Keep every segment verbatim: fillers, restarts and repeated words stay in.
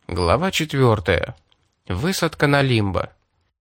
Глава четвертая. Высадка на Лимбо.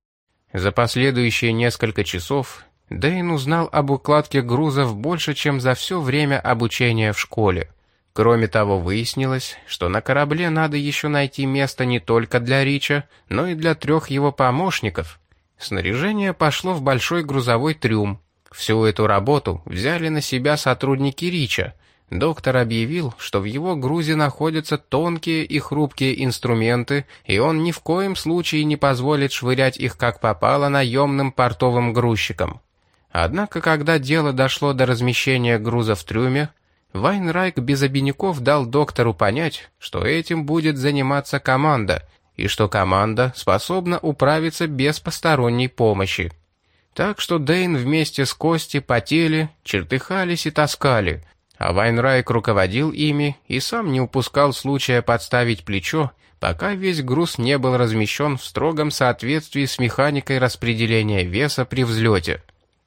За последующие несколько часов Дэйн узнал об укладке грузов больше, чем за все время обучения в школе. Кроме того, выяснилось, что на корабле надо еще найти место не только для Рича, но и для трех его помощников. Снаряжение пошло в большой грузовой трюм. Всю эту работу взяли на себя сотрудники Рича. Доктор объявил, что в его грузе находятся тонкие и хрупкие инструменты, и он ни в коем случае не позволит швырять их как попало наемным портовым грузчикам. Однако, когда дело дошло до размещения груза в трюме, Вайнрайк без обиняков дал доктору понять, что этим будет заниматься команда, и что команда способна управиться без посторонней помощи. Так что Дэйн вместе с Кости потели, чертыхались и таскали, а Вайнрайк руководил ими и сам не упускал случая подставить плечо, пока весь груз не был размещен в строгом соответствии с механикой распределения веса при взлете.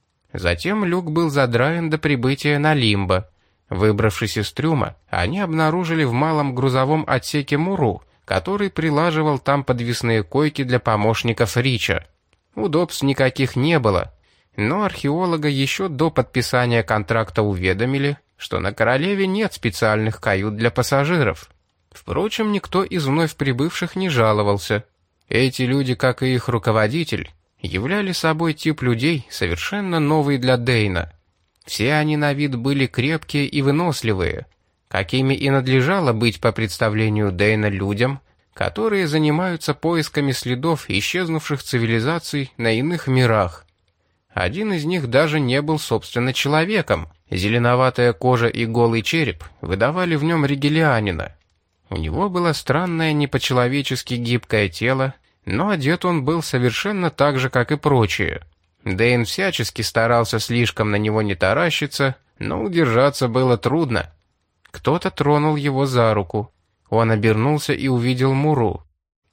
Затем люк был задраен до прибытия на Лимбо. Выбравшись из трюма, они обнаружили в малом грузовом отсеке Муру, который прилаживал там подвесные койки для помощников Рича. Удобств никаких не было, но археолога еще до подписания контракта уведомили, что на Королеве нет специальных кают для пассажиров. Впрочем, никто из вновь прибывших не жаловался. Эти люди, как и их руководитель, являли собой тип людей, совершенно новый для Дэйна. Все они на вид были крепкие и выносливые, какими и надлежало быть по представлению Дэйна людям, которые занимаются поисками следов исчезнувших цивилизаций на иных мирах. Один из них даже не был, собственно, человеком. Зеленоватая кожа и голый череп выдавали в нем ригелианина. У него было странное не по-человечески гибкое тело, но одет он был совершенно так же, как и прочие. Дэйн всячески старался слишком на него не таращиться, но удержаться было трудно. Кто-то тронул его за руку. Он обернулся и увидел Муру.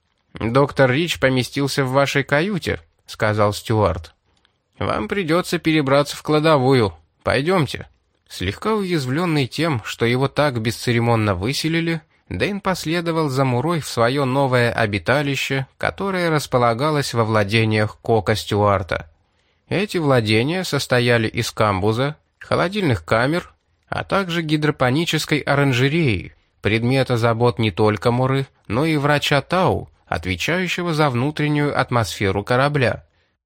«Доктор Рич поместился в вашей каюте», — сказал Стюарт. «Вам придется перебраться в кладовую. Пойдемте». Слегка уязвленный тем, что его так бесцеремонно выселили, Дэйн последовал за Мурой в свое новое обиталище, которое располагалось во владениях Кока Стюарта. Эти владения состояли из камбуза, холодильных камер, а также гидропонической оранжереи, предмета забот не только Муры, но и врача Тау, отвечающего за внутреннюю атмосферу корабля.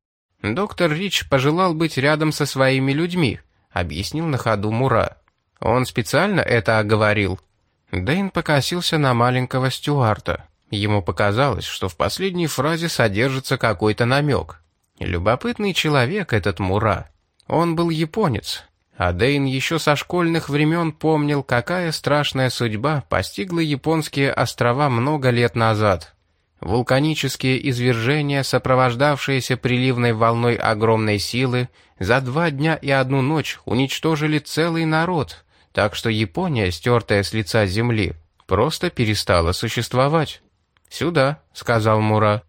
Доктор Рич пожелал быть рядом со своими людьми, объяснил на ходу Мура. Он специально это оговорил. Дэйн покосился на маленького Стюарта. Ему показалось, что в последней фразе содержится какой-то намек. Любопытный человек этот Мура. Он был японец, а Дэйн еще со школьных времен помнил, какая страшная судьба постигла японские острова много лет назад. Вулканические извержения, сопровождавшиеся приливной волной огромной силы, за два дня и одну ночь уничтожили целый народ, так что Япония, стертая с лица земли, просто перестала существовать. «Сюда», — сказал Мура.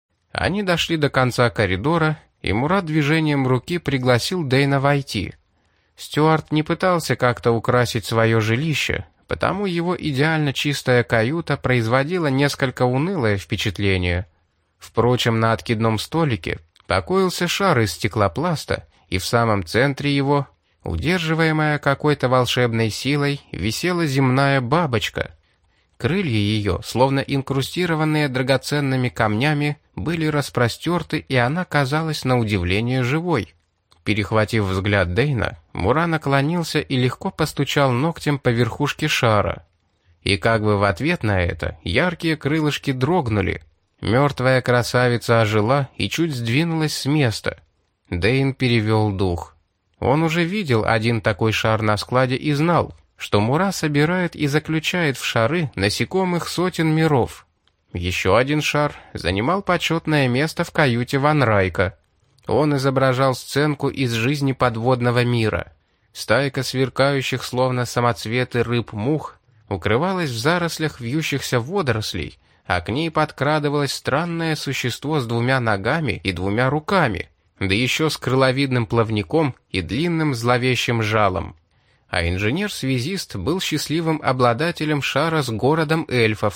Они дошли до конца коридора, и Мура движением руки пригласил Дэйна войти. Стюарт не пытался как-то украсить свое жилище, потому его идеально чистая каюта производила несколько унылое впечатление. Впрочем, на откидном столике покоился шар из стеклопласта, и в самом центре его, удерживаемая какой-то волшебной силой, висела земная бабочка. Крылья ее, словно инкрустированные драгоценными камнями, были распростерты, и она казалась на удивление живой. Перехватив взгляд Дэйна, Мура наклонился и легко постучал ногтем по верхушке шара. И как бы в ответ на это яркие крылышки дрогнули. Мертвая красавица ожила и чуть сдвинулась с места. Дэйн перевел дух. Он уже видел один такой шар на складе и знал, что Мура собирает и заключает в шары насекомых сотен миров. Еще один шар занимал почетное место в каюте Вайнрайка. Он изображал сценку из жизни подводного мира. Стайка сверкающих, словно самоцветы рыб-мух, укрывалась в зарослях вьющихся водорослей, а к ней подкрадывалось странное существо с двумя ногами и двумя руками, да еще с крыловидным плавником и длинным зловещим жалом. А инженер-связист был счастливым обладателем шара с городом эльфов.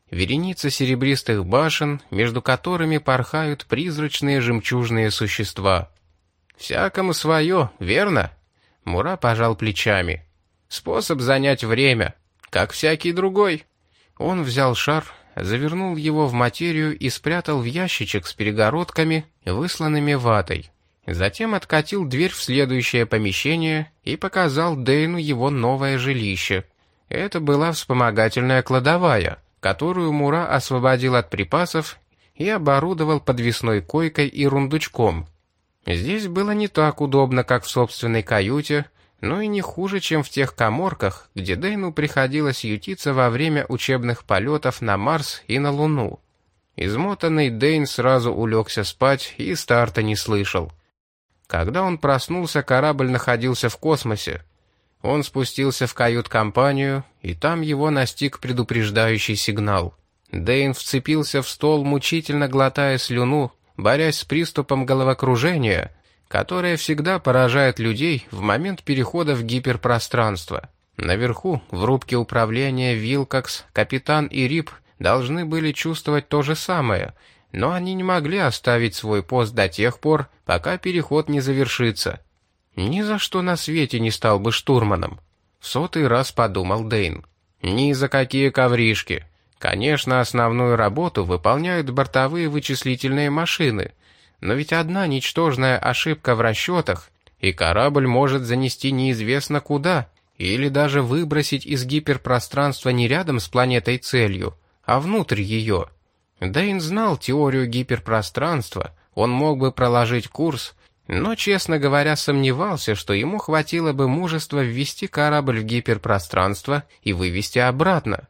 вереница серебристых башен, между которыми порхают призрачные жемчужные существа. «Всякому свое, верно?» Мура пожал плечами. «Способ занять время, как всякий другой». Он взял шар, завернул его в материю и спрятал в ящичек с перегородками, высланными ватой. Затем откатил дверь в следующее помещение и показал Дэйну его новое жилище. Это была вспомогательная кладовая, которую Мура освободил от припасов и оборудовал подвесной койкой и рундучком. Здесь было не так удобно, как в собственной каюте, но и не хуже, чем в тех каморках, где Дэйну приходилось ютиться во время учебных полетов на Марс и на Луну. Измотанный Дэйн сразу улегся спать и старта не слышал. Когда он проснулся, корабль находился в космосе. Он спустился в кают-компанию, и там его настиг предупреждающий сигнал. Дэйн вцепился в стол, мучительно глотая слюну, борясь с приступом головокружения, которое всегда поражает людей в момент перехода в гиперпространство. Наверху, в рубке управления, Вилкокс, капитан и Рип должны были чувствовать то же самое, но они не могли оставить свой пост до тех пор, пока переход не завершится. Ни за что на свете не стал бы штурманом, в сотый раз подумал Дэйн. Ни за какие ковришки. Конечно, основную работу выполняют бортовые вычислительные машины, но ведь одна ничтожная ошибка в расчетах, и корабль может занести неизвестно куда, или даже выбросить из гиперпространства не рядом с планетой целью, а внутрь ее. Дэйн знал теорию гиперпространства, он мог бы проложить курс, но, честно говоря, сомневался, что ему хватило бы мужества ввести корабль в гиперпространство и вывести обратно.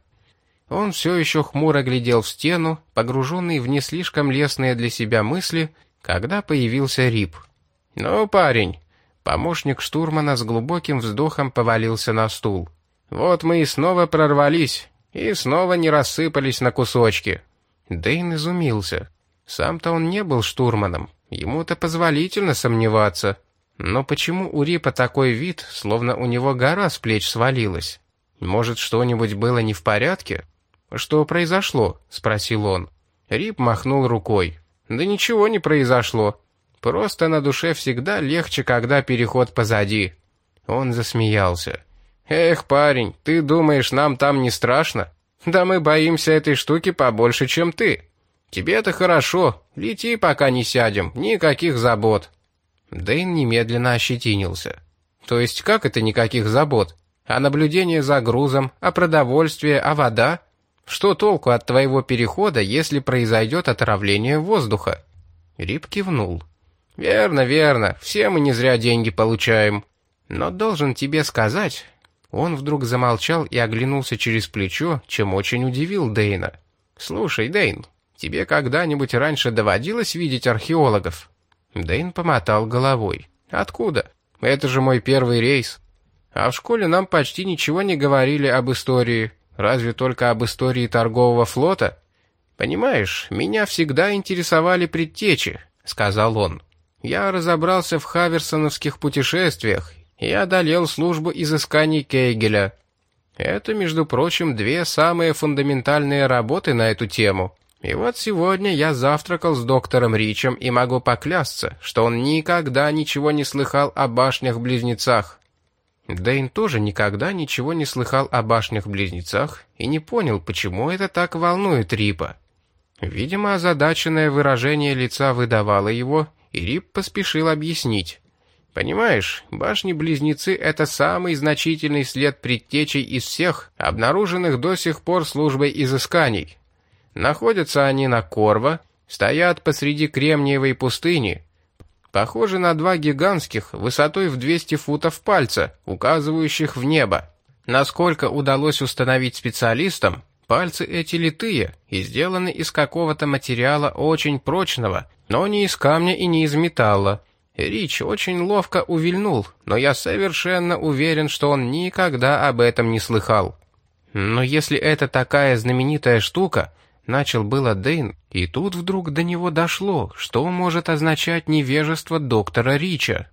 Он все еще хмуро глядел в стену, погруженный в не слишком лестные для себя мысли, когда появился Рип. «Ну, парень», помощник штурмана с глубоким вздохом повалился на стул. «Вот мы и снова прорвались, и снова не рассыпались на кусочки». Дэйн изумился. Сам-то он не был штурманом, ему-то позволительно сомневаться. Но почему у Рипа такой вид, словно у него гора с плеч свалилась? Может, что-нибудь было не в порядке? «Что произошло?» — спросил он. Рип махнул рукой. «Да ничего не произошло. Просто на душе всегда легче, когда переход позади». Он засмеялся. «Эх, парень, ты думаешь, нам там не страшно? Да мы боимся этой штуки побольше, чем ты. Тебе-то хорошо, лети, пока не сядем, никаких забот». Дэйн немедленно ощетинился. «То есть как это никаких забот? А наблюдение за грузом, а продовольствие, а вода? Что толку от твоего перехода, если произойдет отравление воздуха?» Рип кивнул. «Верно, верно, все мы не зря деньги получаем. Но должен тебе сказать...» Он вдруг замолчал и оглянулся через плечо, чем очень удивил Дэйна. «Слушай, Дэйн, тебе когда-нибудь раньше доводилось видеть археологов?» Дэйн помотал головой. «Откуда? Это же мой первый рейс. А в школе нам почти ничего не говорили об истории, разве только об истории торгового флота. Понимаешь, меня всегда интересовали предтечи», — сказал он. «Я разобрался в хаверсоновских путешествиях и одолел службу изысканий Кейгеля. Это, между прочим, две самые фундаментальные работы на эту тему. И вот сегодня я завтракал с доктором Ричем и могу поклясться, что он никогда ничего не слыхал о башнях-близнецах». Дэйн тоже никогда ничего не слыхал о башнях-близнецах и не понял, почему это так волнует Рипа. Видимо, озадаченное выражение лица выдавало его, и Рип поспешил объяснить. «Понимаешь, башни-близнецы — это самый значительный след предтечей из всех, обнаруженных до сих пор службой изысканий. Находятся они на Корво, стоят посреди Кремниевой пустыни, похожи на два гигантских, высотой в двести футов пальца, указывающих в небо. Насколько удалось установить специалистам, пальцы эти литые и сделаны из какого-то материала очень прочного, но не из камня и не из металла. Рич очень ловко увильнул, но я совершенно уверен, что он никогда об этом не слыхал». «Но если это такая знаменитая штука...» — начал было Дэйн, и тут вдруг до него дошло, что может означать невежество доктора Рича.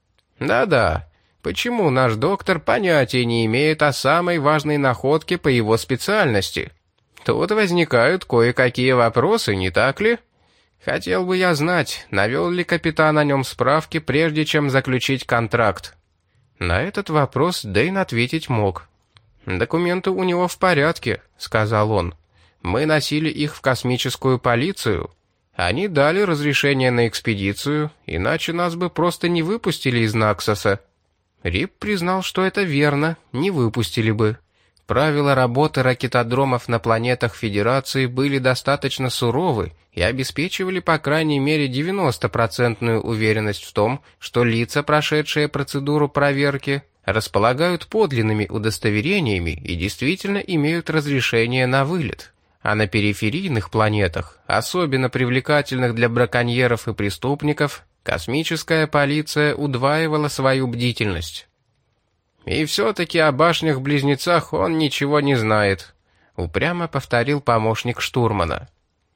«Да-да, почему наш доктор понятия не имеет о самой важной находке по его специальности? Тут возникают кое-какие вопросы, не так ли? Хотел бы я знать, навел ли капитан о нем справки, прежде чем заключить контракт. На этот вопрос Дэйн ответить мог. «Документы у него в порядке», — сказал он. «Мы носили их в космическую полицию. Они дали разрешение на экспедицию, иначе нас бы просто не выпустили из Наксоса». Рип признал, что это верно, не выпустили бы. Правила работы ракетодромов на планетах Федерации были достаточно суровы и обеспечивали по крайней мере девяностопроцентную уверенность в том, что лица, прошедшие процедуру проверки, располагают подлинными удостоверениями и действительно имеют разрешение на вылет. А на периферийных планетах, особенно привлекательных для браконьеров и преступников, космическая полиция удваивала свою бдительность. «И все-таки о башнях-близнецах он ничего не знает», — упрямо повторил помощник штурмана.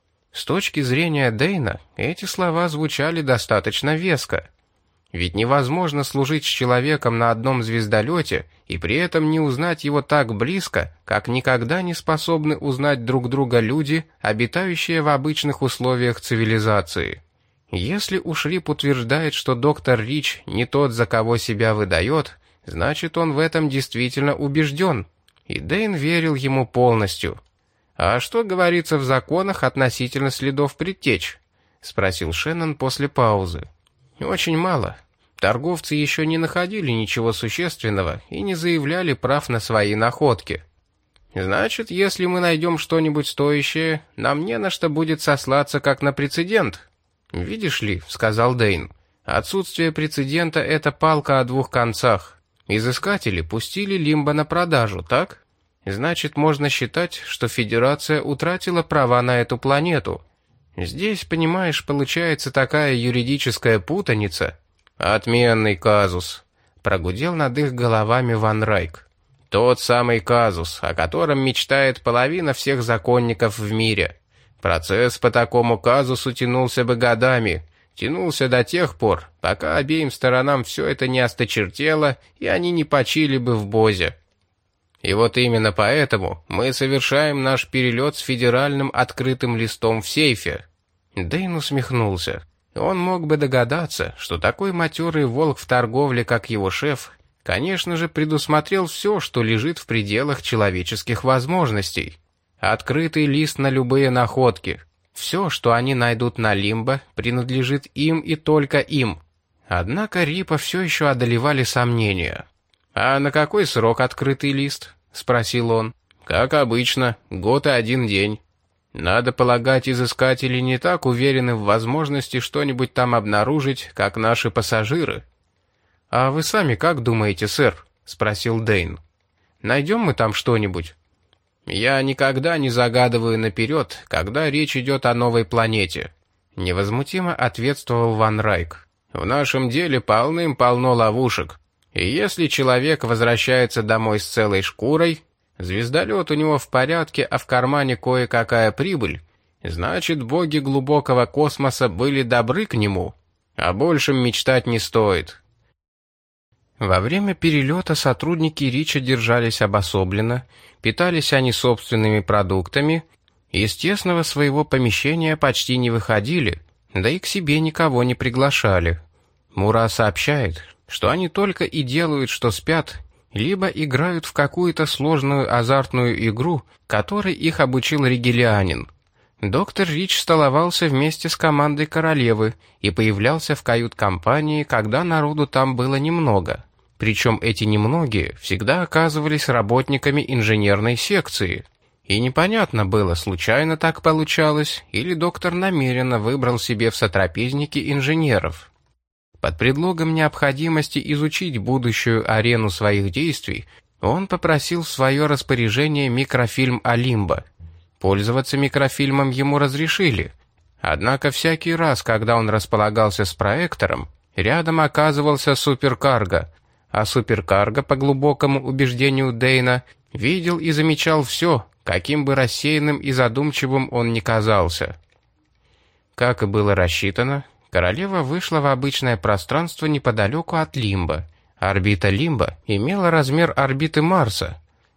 С точки зрения Дэйна, эти слова звучали достаточно веско. Ведь невозможно служить с человеком на одном звездолете и при этом не узнать его так близко, как никогда не способны узнать друг друга люди, обитающие в обычных условиях цивилизации. Если уж Рип утверждает, что доктор Рич не тот, за кого себя выдает, значит, он в этом действительно убежден, и Дэйн верил ему полностью. «А что говорится в законах относительно следов предтеч?» — спросил Шеннон после паузы. «Очень мало. Торговцы еще не находили ничего существенного и не заявляли прав на свои находки. Значит, если мы найдем что-нибудь стоящее, нам не на что будет сослаться, как на прецедент». «Видишь ли», — сказал Дэйн, — «отсутствие прецедента — это палка о двух концах. Изыскатели пустили Лимбо на продажу, так? Значит, можно считать, что Федерация утратила права на эту планету. Здесь, понимаешь, получается такая юридическая путаница». «Отменный казус», — прогудел над их головами Ван Райк. «Тот самый казус, о котором мечтает половина всех законников в мире. Процесс по такому казусу тянулся бы годами, тянулся до тех пор, пока обеим сторонам все это не осточертело, и они не почили бы в Бозе. И вот именно поэтому мы совершаем наш перелет с федеральным открытым листом в сейфе». Дэйн усмехнулся. Он мог бы догадаться, что такой матерый волк в торговле, как его шеф, конечно же, предусмотрел все, что лежит в пределах человеческих возможностей. Открытый лист на любые находки. Все, что они найдут на Лимбо, принадлежит им и только им. Однако Рипа все еще одолевали сомнения. «А на какой срок открытый лист?» — спросил он. «Как обычно, год и один день. Надо полагать, изыскатели не так уверены в возможности что-нибудь там обнаружить, как наши пассажиры». «А вы сами как думаете, сэр?» — спросил Дэйн. «Найдем мы там что-нибудь?» «Я никогда не загадываю наперед, когда речь идет о новой планете», — невозмутимо ответствовал Ван Райк. «В нашем деле полным-полно ловушек. И если человек возвращается домой с целой шкурой, звездолет у него в порядке, а в кармане кое-какая прибыль, значит, боги глубокого космоса были добры к нему. О большем мечтать не стоит». Во время перелета сотрудники Рича держались обособленно, питались они собственными продуктами, из тесного своего помещения почти не выходили, да и к себе никого не приглашали. Мура сообщает, что они только и делают, что спят, либо играют в какую-то сложную азартную игру, которой их обучил ригелианин. Доктор Рич столовался вместе с командой королевы и появлялся в кают-компании, когда народу там было немного. Причем эти немногие всегда оказывались работниками инженерной секции. И непонятно было, случайно так получалось, или доктор намеренно выбрал себе в сотрапезники инженеров. Под предлогом необходимости изучить будущую арену своих действий, он попросил в свое распоряжение микрофильм о Лимбо. Пользоваться микрофильмом ему разрешили. Однако всякий раз, когда он располагался с проектором, рядом оказывался суперкарго, а суперкарго, по глубокому убеждению Дэйна, видел и замечал все, каким бы рассеянным и задумчивым он ни казался. Как и было рассчитано, королева вышла в обычное пространство неподалеку от Лимбо. Орбита Лимбо имела размер орбиты Марса.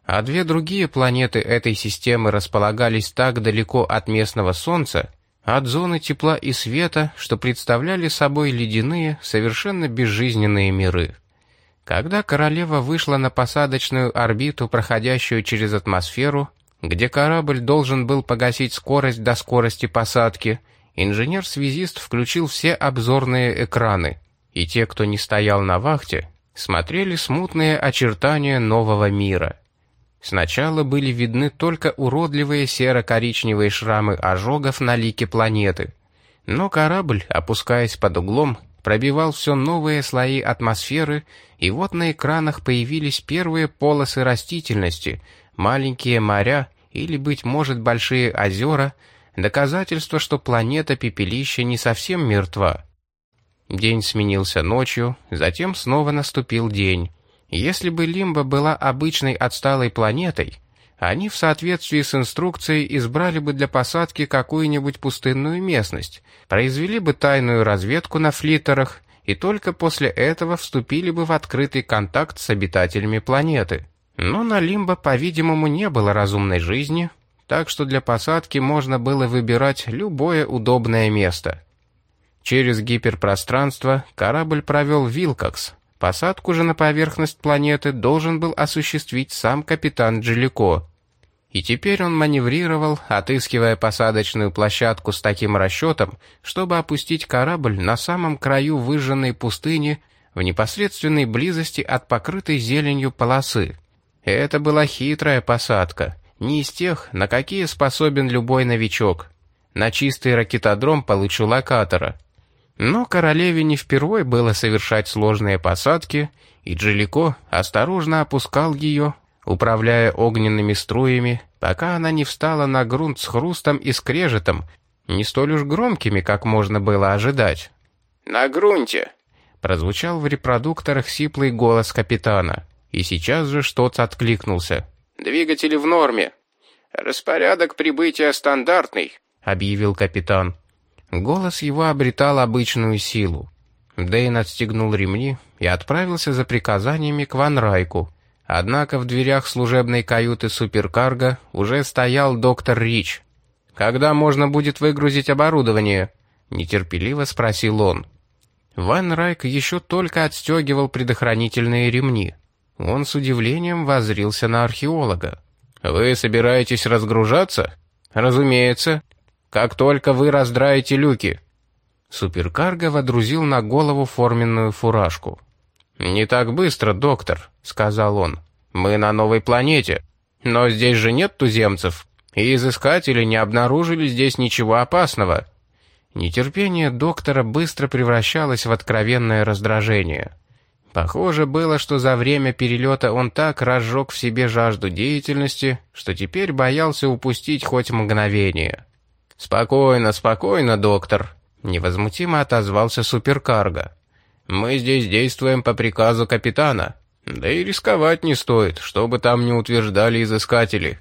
а две другие планеты этой системы располагались так далеко от местного Солнца, от зоны тепла и света, что представляли собой ледяные, совершенно безжизненные миры. Когда королева вышла на посадочную орбиту, проходящую через атмосферу, где корабль должен был погасить скорость до скорости посадки, инженер-связист включил все обзорные экраны, и те, кто не стоял на вахте, смотрели смутные очертания нового мира. Сначала были видны только уродливые серо-коричневые шрамы ожогов на лике планеты, но корабль, опускаясь под углом, пробивал все новые слои атмосферы, и вот на экранах появились первые полосы растительности, маленькие моря или, быть может, большие озера, доказательство, что планета-пепелище не совсем мертва. День сменился ночью, затем снова наступил день. Если бы Лимба была обычной отсталой планетой, они в соответствии с инструкцией избрали бы для посадки какую-нибудь пустынную местность, произвели бы тайную разведку на флиттерах и только после этого вступили бы в открытый контакт с обитателями планеты. Но на Лимба, по-видимому, не было разумной жизни, так что для посадки можно было выбирать любое удобное место. Через гиперпространство корабль провел Вилкокс. Посадку же на поверхность планеты должен был осуществить сам капитан Джелико. И теперь он маневрировал, отыскивая посадочную площадку с таким расчетом, чтобы опустить корабль на самом краю выжженной пустыни в непосредственной близости от покрытой зеленью полосы. Это была хитрая посадка, не из тех, на какие способен любой новичок. На чистый ракетодром получу локатора. Но королеве не впервой было совершать сложные посадки, и Джелико осторожно опускал ее, управляя огненными струями, пока она не встала на грунт с хрустом и скрежетом, не столь уж громкими, как можно было ожидать. «На грунте!» — прозвучал в репродукторах сиплый голос капитана, и сейчас же что-то откликнулся. «Двигатели в норме. Распорядок прибытия стандартный», — объявил капитан. Голос его обретал обычную силу. Дэйн отстегнул ремни и отправился за приказаниями к Ван Райку. Однако в дверях служебной каюты суперкарго уже стоял доктор Рич. «Когда можно будет выгрузить оборудование?» — нетерпеливо спросил он. Ван Райк еще только отстегивал предохранительные ремни. Он с удивлением воззрился на археолога. «Вы собираетесь разгружаться?» «Разумеется. Как только вы раздраете люки». Суперкарго водрузил на голову форменную фуражку. «Не так быстро, доктор», — сказал он. «Мы на новой планете. Но здесь же нет туземцев, и изыскатели не обнаружили здесь ничего опасного». Нетерпение доктора быстро превращалось в откровенное раздражение. Похоже было, что за время перелета он так разжег в себе жажду деятельности, что теперь боялся упустить хоть мгновение. «Спокойно, спокойно, доктор», — невозмутимо отозвался суперкарго. «Мы здесь действуем по приказу капитана. Да и рисковать не стоит, что бы там ни утверждали изыскатели».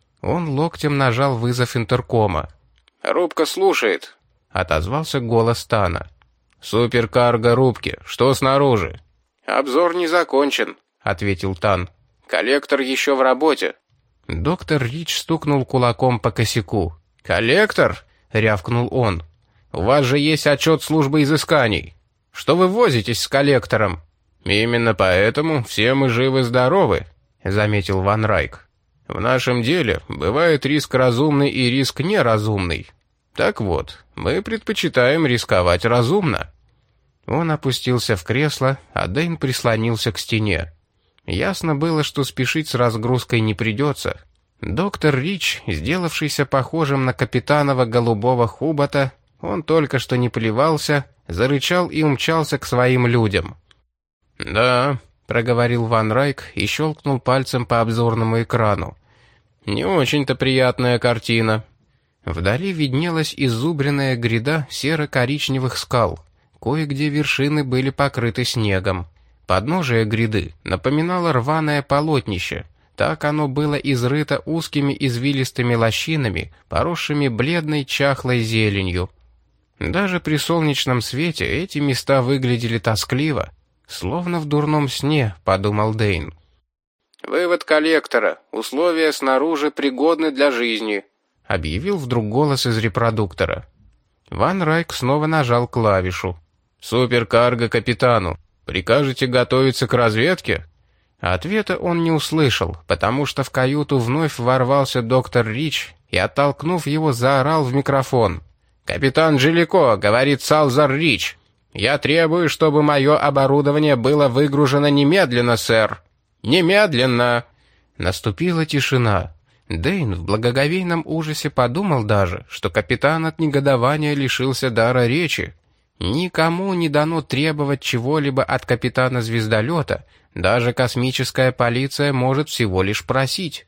Он локтем нажал вызов интеркома. «Рубка слушает», — отозвался голос Тана. «Суперкарго рубки, что снаружи?» «Обзор не закончен», — ответил Тан. «Коллектор еще в работе». Доктор Рич стукнул кулаком по косяку. «Коллектор?» — рявкнул он. «У вас же есть отчет службы изысканий. Что вы возитесь с коллектором?» «Именно поэтому все мы живы-здоровы», — заметил Ван Райк. «В нашем деле бывает риск разумный и риск неразумный. Так вот, мы предпочитаем рисковать разумно». Он опустился в кресло, а Дэйн прислонился к стене. Ясно было, что спешить с разгрузкой не придется. Доктор Рич, сделавшийся похожим на капитанова голубого хубота, он только что не плевался, зарычал и умчался к своим людям. «Да», — проговорил Ван Райк и щелкнул пальцем по обзорному экрану. «Не очень-то приятная картина». Вдали виднелась изубренная гряда серо-коричневых скал. Кое-где вершины были покрыты снегом. Подножие гряды напоминало рваное полотнище. Так оно было изрыто узкими извилистыми лощинами, поросшими бледной чахлой зеленью. Даже при солнечном свете эти места выглядели тоскливо, словно в дурном сне, подумал Дэйн. «Вывод коллектора. Условия снаружи пригодны для жизни», — объявил вдруг голос из репродуктора. Ван Райк снова нажал клавишу. «Суперкарго капитану. Прикажете готовиться к разведке?» Ответа он не услышал, потому что в каюту вновь ворвался доктор Рич и, оттолкнув его, заорал в микрофон. «Капитан Джилико, — говорит Салзар Рич, — я требую, чтобы мое оборудование было выгружено немедленно, сэр. Немедленно!» Наступила тишина. Дэйн в благоговейном ужасе подумал даже, что капитан от негодования лишился дара речи. Никому не дано требовать чего-либо от капитана звездолета, даже космическая полиция может всего лишь просить.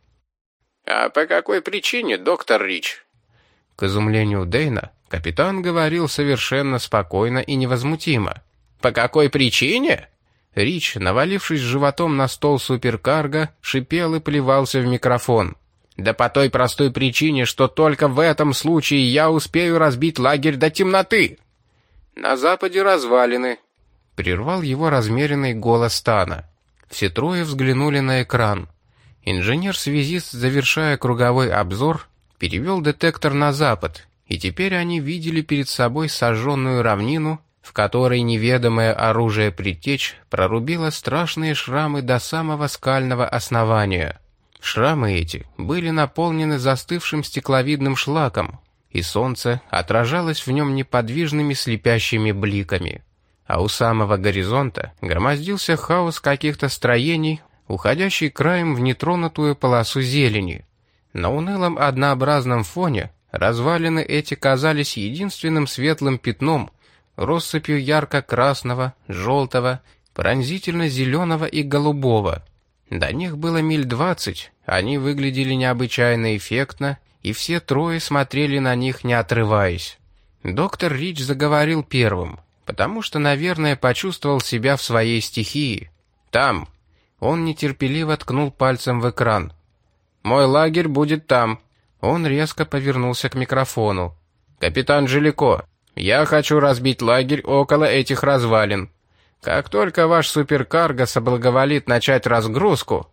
«А по какой причине, доктор Рич?» К изумлению Дэйна, капитан говорил совершенно спокойно и невозмутимо. «По какой причине?» Рич, навалившись животом на стол суперкарго, шипел и плевался в микрофон. «Да по той простой причине, что только в этом случае я успею разбить лагерь до темноты!» «На западе развалины», — прервал его размеренный голос Тана. Все трое взглянули на экран. Инженер-связист, завершая круговой обзор, перевел детектор на запад, и теперь они видели перед собой сожженную равнину, в которой неведомое оружие предтеч прорубило страшные шрамы до самого скального основания. Шрамы эти были наполнены застывшим стекловидным шлаком, и солнце отражалось в нем неподвижными слепящими бликами. А у самого горизонта громоздился хаос каких-то строений, уходящий краем в нетронутую полосу зелени. На унылом однообразном фоне развалины эти казались единственным светлым пятном, россыпью ярко-красного, желтого, пронзительно-зеленого и голубого. До них было миль двадцать, они выглядели необычайно эффектно, и все трое смотрели на них, не отрываясь. Доктор Рич заговорил первым, потому что, наверное, почувствовал себя в своей стихии. «Там!» Он нетерпеливо ткнул пальцем в экран. «Мой лагерь будет там!» Он резко повернулся к микрофону. «Капитан Джилико, я хочу разбить лагерь около этих развалин. Как только ваш суперкарго соблаговолит начать разгрузку...»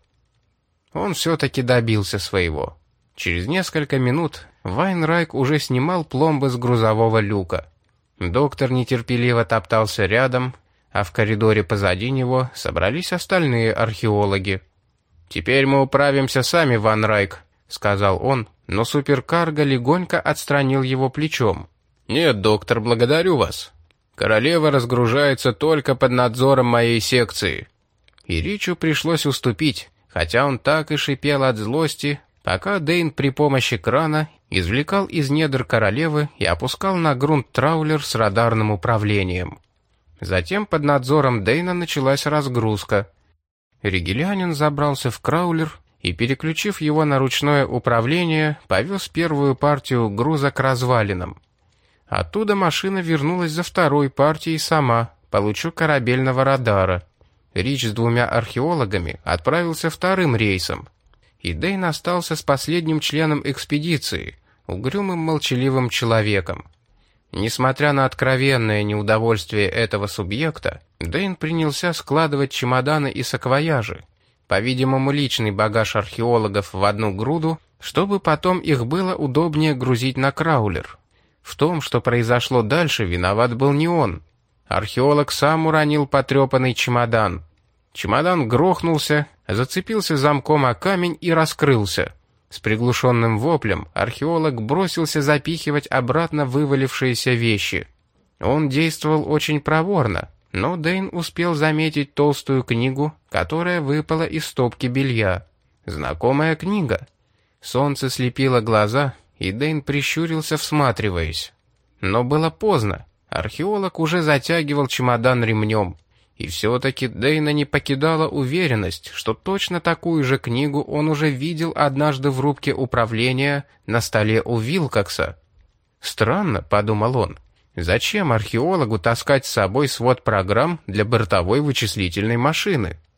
Он все-таки добился своего. Через несколько минут Вайн Райк уже снимал пломбы с грузового люка. Доктор нетерпеливо топтался рядом, а в коридоре позади него собрались остальные археологи. «Теперь мы управимся сами, Ван Райк», — сказал он, но суперкарго легонько отстранил его плечом. «Нет, доктор, благодарю вас. Королева разгружается только под надзором моей секции». И Ричу пришлось уступить, хотя он так и шипел от злости, пока Дэйн при помощи крана извлекал из недр королевы и опускал на грунт траулер с радарным управлением. Затем под надзором Дэйна началась разгрузка. Ригелянин забрался в краулер и, переключив его на ручное управление, повез первую партию груза к развалинам. Оттуда машина вернулась за второй партией сама, по лучу корабельного радара. Рич с двумя археологами отправился вторым рейсом, и Дэйн остался с последним членом экспедиции, угрюмым молчаливым человеком. Несмотря на откровенное неудовольствие этого субъекта, Дэйн принялся складывать чемоданы и саквояжи, по-видимому личный багаж археологов, в одну груду, чтобы потом их было удобнее грузить на краулер. В том, что произошло дальше, виноват был не он. Археолог сам уронил потрепанный чемодан. Чемодан грохнулся, зацепился замком о камень и раскрылся. С приглушенным воплем археолог бросился запихивать обратно вывалившиеся вещи. Он действовал очень проворно, но Дэйн успел заметить толстую книгу, которая выпала из стопки белья. Знакомая книга. Солнце слепило глаза, и Дэйн прищурился, всматриваясь. Но было поздно. Археолог уже затягивал чемодан ремнем. И все-таки Дэйна не покидала уверенность, что точно такую же книгу он уже видел однажды в рубке управления на столе у Вилкокса. «Странно», — подумал он, — «зачем археологу таскать с собой свод программ для бортовой вычислительной машины?»